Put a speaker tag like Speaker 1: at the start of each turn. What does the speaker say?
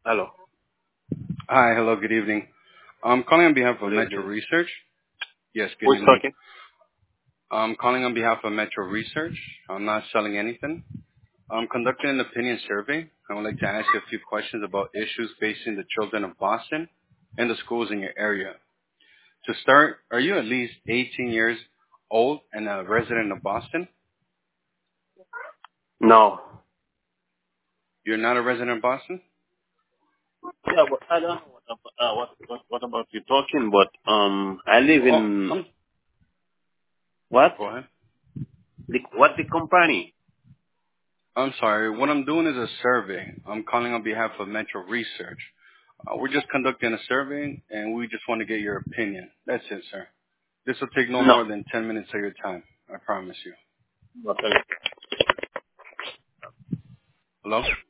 Speaker 1: Hello.
Speaker 2: Hi. Hello. Good evening. I'm calling on behalf of
Speaker 1: Good
Speaker 2: Metro
Speaker 1: evening.
Speaker 2: Research. Yes, good
Speaker 1: Who's
Speaker 2: evening.
Speaker 1: talking?
Speaker 2: I'm calling on behalf of Metro Research. I'm not selling anything. I'm conducting an opinion survey. I would like to ask you a few questions about issues facing the children of Boston and the schools in your area. To start, are you at least 18 years old and a resident of Boston?
Speaker 1: No.
Speaker 2: You're not a resident of Boston?
Speaker 1: Yeah, but I don't know what about you talking, but I live
Speaker 2: Oh,
Speaker 1: in what?
Speaker 2: go ahead.
Speaker 1: The company?
Speaker 2: I'm sorry. What I'm doing is a survey. I'm calling on behalf of Metro Research. We're just conducting a survey, and we just want to get your opinion. That's it, sir. This will take no
Speaker 1: No.
Speaker 2: more than 10 minutes of your time. I promise you.
Speaker 1: Okay.
Speaker 2: Hello?